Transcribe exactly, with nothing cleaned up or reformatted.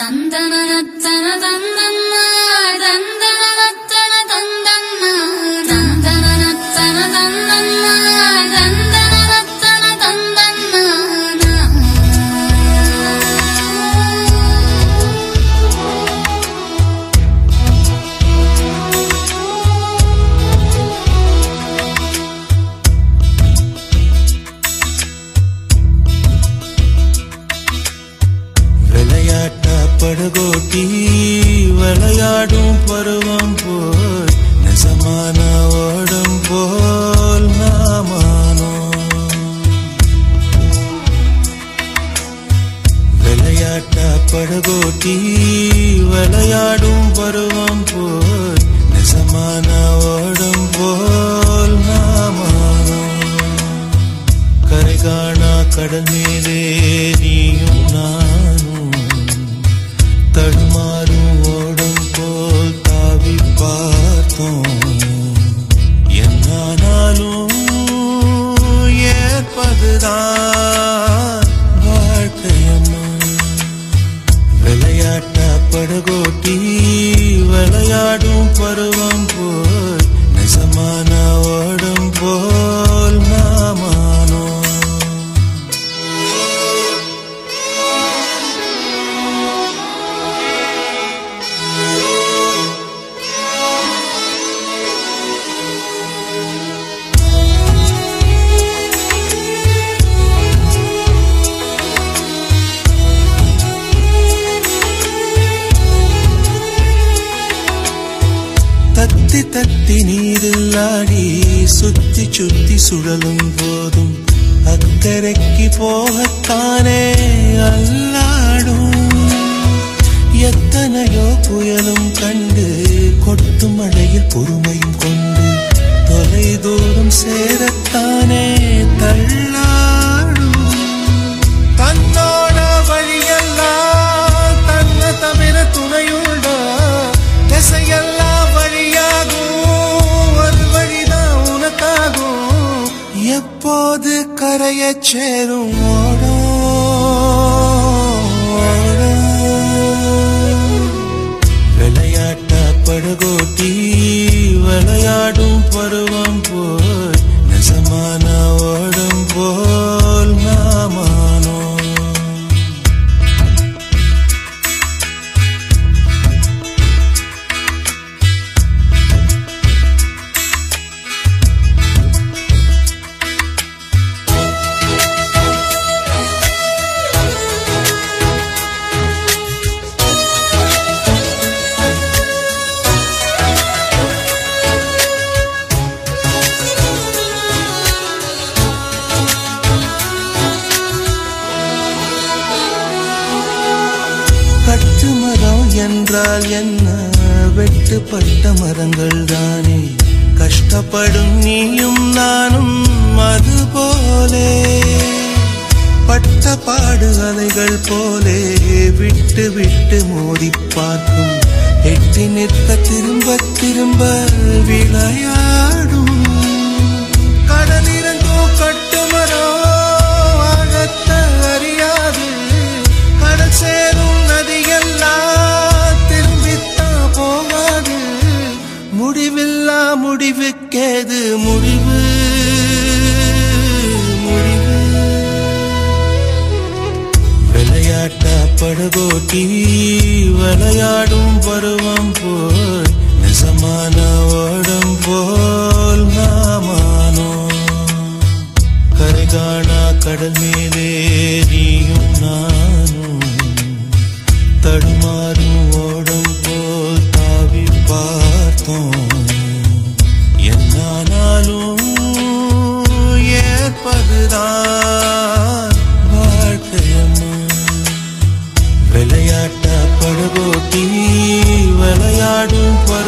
படகோட்டி விளையாடும் பருவம் போல் நெசமான ஓடம் போல் நாமானோ விளையாட்ட படகோட்டி விளையாடும் பருவம் போல் நெசமான ஓடம் போல் நாமானோ கரை காணா கடல் மீதே நீயும் நானும் தடுமாறும் ஓடம் போல் தாவி பார்த்தோம் என்னானாலும் ஏற்பதுதான் வாழ்க்கையம்மா விளையாட்ட படகோட்டி விளையாடும் பருவம் போல் நெசமான ஓடம் போல் நாமானோ தத்தி தத்தி நீரில் ஆடி சுத்தி சுத்தி சுழலும் போதும் அக்கறைக்கு போகத்தானே அல்லாடும் எத்தனையோ புயலும் கண்டு கொட்டும் மழையில் பொறுமையும் கொண்டு தொலை தூரம் சேரத்தானே தள்ளாடும் தன்னோட வழியெல்லாம் தன்னை தவிர துணையுண்டா திசையெல்லாம் எப்போது கரையச் சேரும் விளையாட்ட படகோட்டி விளையாடும் பருவம் போல் நெசமான ஓடம் போல் நாமானோ கட்டு மரம் என்றால் என்ன வெட்டுப்பட்ட மரங்கள் தானே கஷ்டப்படும் நீயும் நானும் அதுபோலே பட்ட பாடு அலைகள் போலே விட்டு விட்டு மோதி பார்க்கும் எட்டி நிற்க திரும்ப திரும்ப விளையாடும் கடலிறங்கோ கட்டு மரம் ஆழத்தை அறியாது கடல் சேரும் நதியெல்லாம் திரும்பித்தான் போகாது முடிவில்லா முடிவுக்கேது முடிவு முடிவு விளையாட்ட படகோட்டி விளையாடும் பருவம் போல் நெசமான ஓடம் போல் நாமானோ கரை காணா கடல் மீதே நீயும் நானும் தடுமாறும் ஓடம் போல் தாவி பார்த்தோம் என்னானாலும் ஏற்பதுதான் வாழ்க்கையம்மா விளையாட்ட படகோட்டி விளையாடும்